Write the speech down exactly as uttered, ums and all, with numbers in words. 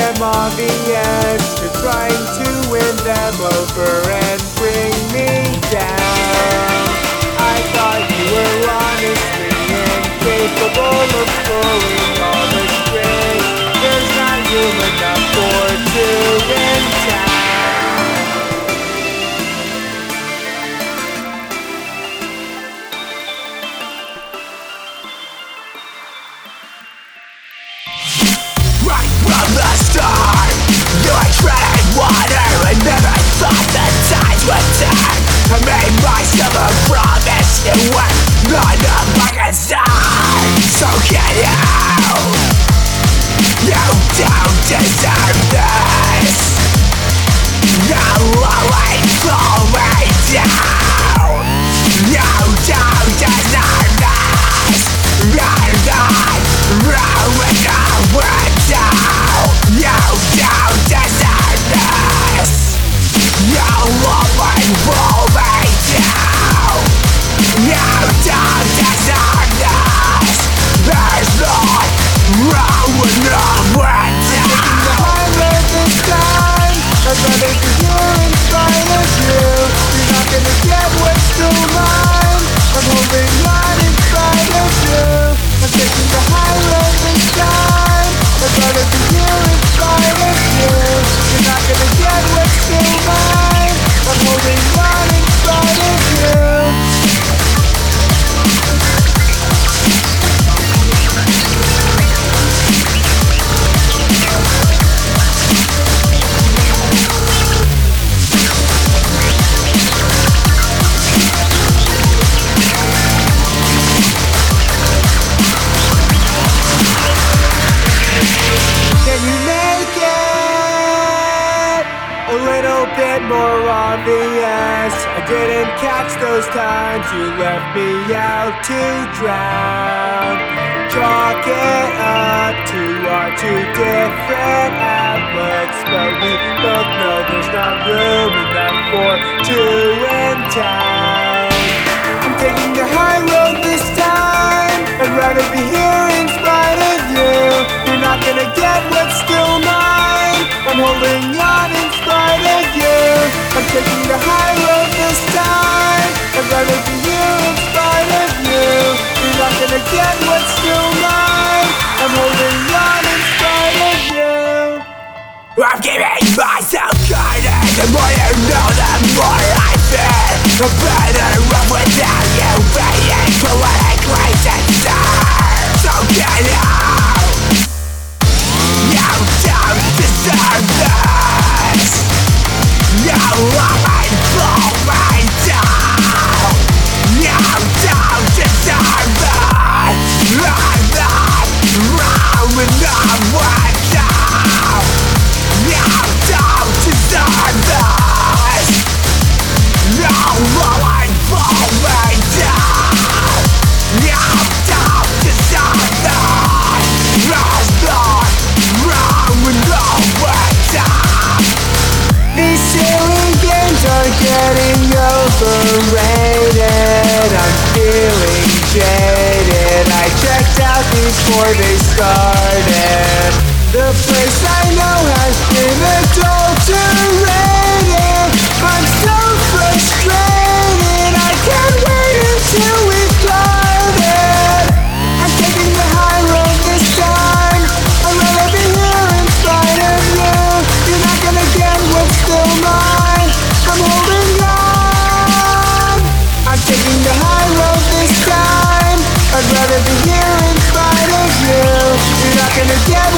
them on the edge. You're trying to win them over and bring me down. I thought you were honestly incapable of pulling all the strings. There's not room enough for two in town. Right from the start, you were treading water and never thought the tides would turn. I made myself a promise, it went none of my concern. So can you? You don't deserve this. No one pull me down. You don't deserve this. You're not ruin the window. You don't deserve this. You won't pull me down. You don't deserve this. There's not ruin the window. The high road this time. I'd rather be here in spite of you. You're not gonna get what's still mine. I'm holding on in spite of you. I'm taking the high road this time. I'd rather be here in spite of you. You're not gonna get what's still mine. I'm holding on in spite of you. Can you make it a little bit more obvious? I didn't catch those times you left me out to drown. Chalk it up to our two different outlooks, but we both know there's not room enough for two in town. I'm taking the high road this time. I'd rather be here in spite of you. You're not gonna get what's still mine. I'm holding on in spite of you. I'm taking the high road this time. I'd rather be here in spite of you. You're not gonna get what's still mine. I'm holding on in spite of you. I'm giving myself guidance. The more you know, the more I feel. I'm better off without you being politically sincere. So get out. You don't deserve this. You won't pull me down. You don't deserve this. I'm not ruin the window. You don't deserve this. No one pull me down. You don't deserve this. There's not ruin the window. These silly games are getting overrated. I'm feeling jaded. I checked out before they started. The place I know has been adulterated. I'm so frustrated. I can't wait until we've started. I'm taking the high road this time. I'd rather be here in spite of you. You're not gonna get what's still mine. I'm holding on. I'm taking the high road this time. I'd rather be here in spite of you. You're not gonna get